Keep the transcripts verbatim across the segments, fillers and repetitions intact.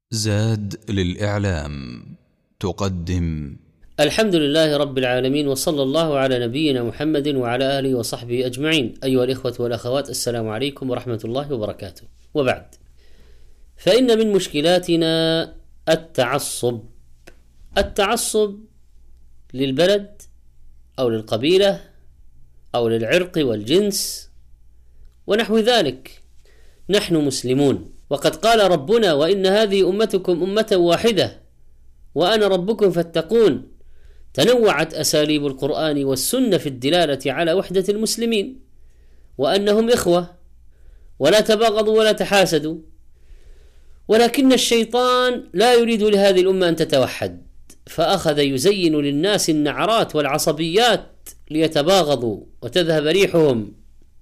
زاد للإعلام تقدم. الحمد لله رب العالمين، وصلى الله على نبينا محمد وعلى آله وصحبه أجمعين. أيها الإخوة والأخوات، السلام عليكم ورحمة الله وبركاته. وبعد، فإن من مشكلاتنا التعصب التعصب للبلد أو للقبيلة أو للعرق والجنس ونحو ذلك. نحن مسلمون، وقد قال ربنا: وإن هذه أمتكم أمة واحدة وأنا ربكم فاتقون. تنوعت أساليب القرآن والسنة في الدلالة على وحدة المسلمين وأنهم إخوة، ولا تباغضوا ولا تحاسدوا، ولكن الشيطان لا يريد لهذه الأمة أن تتوحد، فأخذ يزين للناس النعرات والعصبيات ليتباغضوا وتذهب ريحهم.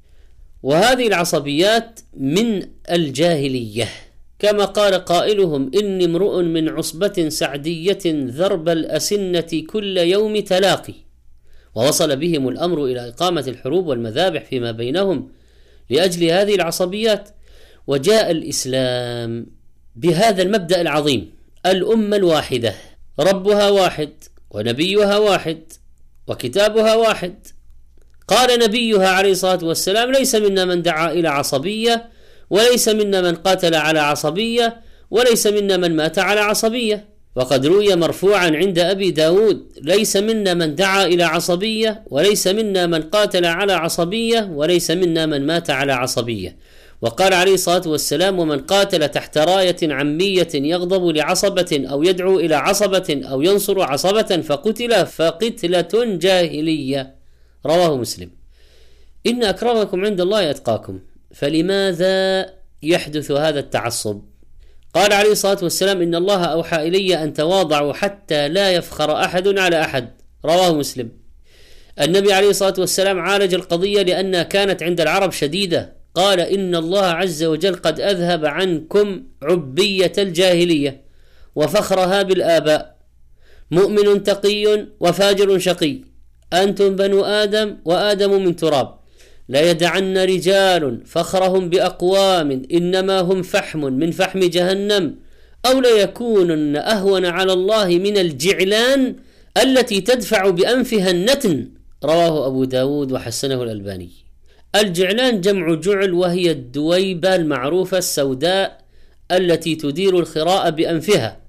وهذه العصبيات من الجاهلية، كما قال قائلهم: إني امرؤ من عصبة سعدية ذرب الأسنة كل يوم تلاقي. ووصل بهم الأمر إلى إقامة الحروب والمذابح فيما بينهم لأجل هذه العصبيات. وجاء الإسلام بهذا المبدأ العظيم: الأمة الواحدة، ربها واحد ونبيها واحد وكتابها واحد. قال نبيها عليه الصلاة والسلام: ليس منا من دعا إلى عصبية، وليس منا من قاتل على عصبية، وليس منا من مات على عصبية. وقد روي مرفوعا عند أبي داود: ليس منا من دعا إلى عصبية، وليس منا من قاتل على عصبية، وليس منا من مات على عصبية. وقال عليه الصلاة والسلام: ومن قاتل تحت راية عمية يغضب لعصبة أو يدعو إلى عصبة أو ينصر عصبة فقتل فقتلة جاهلية. رواه مسلم. إن أكرمكم عند الله أتقاكم. فلماذا يحدث هذا التعصب؟ قال عليه الصلاة والسلام: إن الله أوحى إلي أن تواضعوا حتى لا يفخر أحد على أحد. رواه مسلم. النبي عليه الصلاة والسلام عالج القضية لأنها كانت عند العرب شديدة. قال: إن الله عز وجل قد أذهب عنكم عبية الجاهلية وفخرها بالآباء. مؤمن تقي وفاجر شقي، أنتم بنو آدم وآدم من تراب. لا يدعن رجال فخرهم بأقوام إنما هم فحم من فحم جهنم، أو ليكونن أهون على الله من الجعلان التي تدفع بأنفها النتن. رواه أبو داود وحسنه الألباني. الجعلان جمع جعل، وهي الدويبة المعروفة السوداء التي تدير الخراء بأنفها،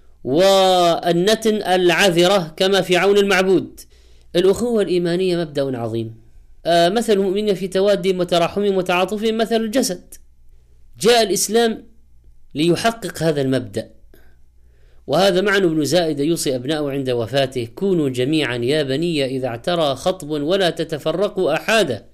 والنتن العذرة كما في عون المعبود. الأخوة الإيمانية مبدأ عظيم. آه مثل المؤمنين في توادهم وتراحمهم وتعاطفهم مثل الجسد. جاء الإسلام ليحقق هذا المبدأ، وهذا معنى ابن زائد يوصي أبناءه عند وفاته: كونوا جميعا يا بني إذا اعترى خطب ولا تتفرقوا أحادا.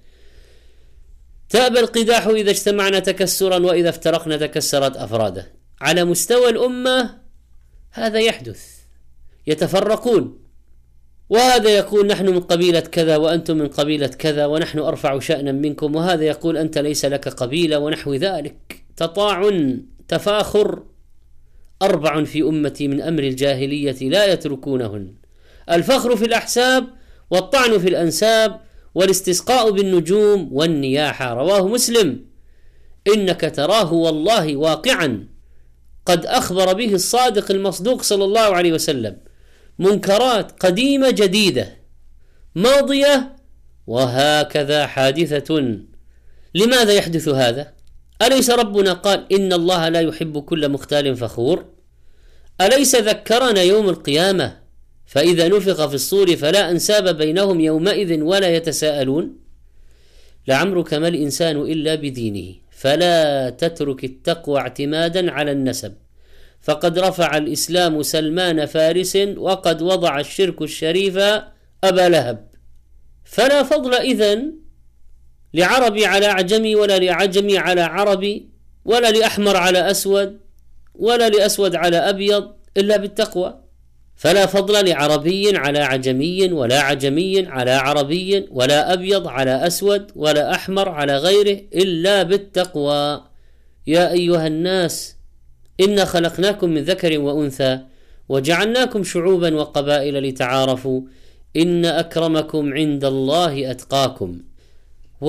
تأبى القداح إذا اجتمعنا تكسرا، وإذا افترقنا تكسرت أفراده. على مستوى الأمة هذا يحدث، يتفرقون، وهذا يقول: نحن من قبيلة كذا وأنتم من قبيلة كذا، ونحن أرفع شأنا منكم، وهذا يقول: أنت ليس لك قبيلة، ونحو ذلك. تطاعن، تفاخر. أربع في أمتي من أمر الجاهلية لا يتركونهن: الفخر في الأحساب، والطعن في الأنساب، والاستسقاء بالنجوم، والنياحة. رواه مسلم. إنك تراه والله واقعا، قد أخبر به الصادق المصدوق صلى الله عليه وسلم. منكرات قديمة جديدة ماضية، وهكذا حادثة. لماذا يحدث هذا؟ أليس ربنا قال: إن الله لا يحب كل مختال فخور؟ أليس ذكرنا يوم القيامة: فإذا نفخ في الصور فلا أنساب بينهم يومئذ ولا يتساءلون؟ لعمرك ما الإنسان إلا بدينه، فلا تترك التقوى اعتمادا على النسب، فقد رفع الإسلام سلمان فارس، وقد وضع الشرك الشريف أبا لهب. فلا فضل إذن لعربي على أعجمي، ولا لأعجمي على عربي، ولا لأحمر على أسود، ولا لأسود على أبيض، إلا بالتقوى. فلا فضل لعربي على عجمي، ولا عجمي على عربي، ولا أبيض على أسود، ولا أحمر على غيره، إلا بالتقوى. يا أيها الناس إنا خلقناكم من ذكر وأنثى وجعلناكم شعوبا وقبائل لتعارفوا إن أكرمكم عند الله أتقاكم.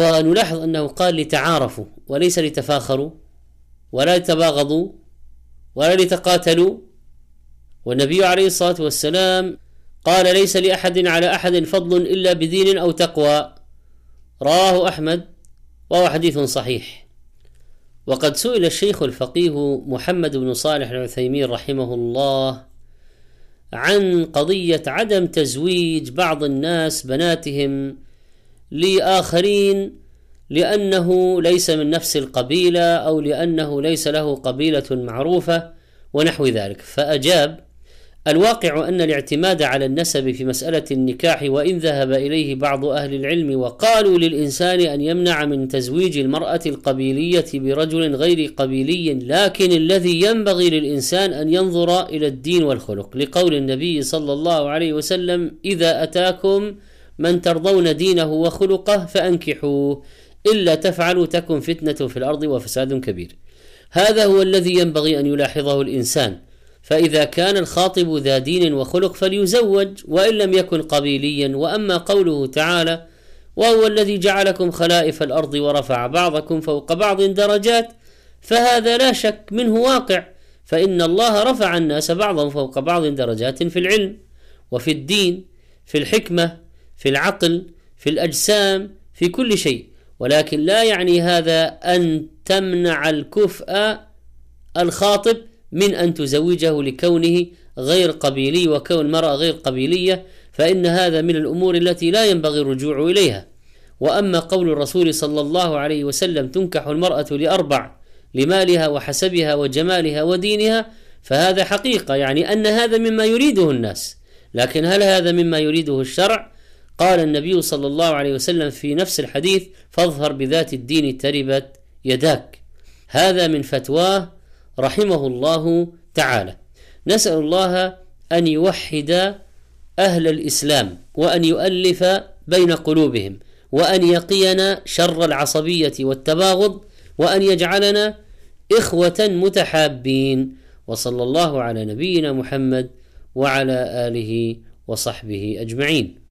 ونلاحظ أنه قال لتعارفوا وليس لتفاخروا ولا لتباغضوا ولا لتقاتلوا. والنبي عليه الصلاة والسلام قال: ليس لأحد على أحد فضل إلا بدين أو تقوى. رواه أحمد وهو حديث صحيح. وقد سئل الشيخ الفقيه محمد بن صالح العثيمين رحمه الله عن قضية عدم تزويج بعض الناس بناتهم لآخرين لأنه ليس من نفس القبيلة أو لأنه ليس له قبيلة معروفة ونحو ذلك، فأجاب: الواقع أن الاعتماد على النسب في مسألة النكاح، وإن ذهب إليه بعض أهل العلم وقالوا للإنسان أن يمنع من تزويج المرأة القبيلية برجل غير قبيلي، لكن الذي ينبغي للإنسان أن ينظر إلى الدين والخلق، لقول النبي صلى الله عليه وسلم: إذا أتاكم من ترضون دينه وخلقه فأنكحوه، إلا تفعلوا تكن فتنة في الأرض وفساد كبير. هذا هو الذي ينبغي أن يلاحظه الإنسان، فإذا كان الخاطب ذا دين وخلق فليزوج وإن لم يكن قبيليا. وأما قوله تعالى: وهو الذي جعلكم خلائف الأرض ورفع بعضكم فوق بعض درجات، فهذا لا شك منه واقع، فإن الله رفع الناس بعضهم فوق بعض درجات في العلم وفي الدين، في الحكمة، في العقل، في الأجسام، في كل شيء. ولكن لا يعني هذا أن تمنع الكفء الخاطب من أن تزوجه لكونه غير قبيلي، وكون المرأة غير قبيلية فإن هذا من الأمور التي لا ينبغي الرجوع إليها. وأما قول الرسول صلى الله عليه وسلم: تنكح المرأة لأربع: لمالها وحسبها وجمالها ودينها، فهذا حقيقة، يعني أن هذا مما يريده الناس، لكن هل هذا مما يريده الشرع؟ قال النبي صلى الله عليه وسلم في نفس الحديث: فاظهر بذات الدين تربت يداك. هذا من فتواه رحمه الله تعالى. نسأل الله أن يوحد أهل الإسلام وأن يؤلف بين قلوبهم وأن يقينا شر العصبية والتباغض وأن يجعلنا إخوة متحابين. وصلى الله على نبينا محمد وعلى آله وصحبه أجمعين.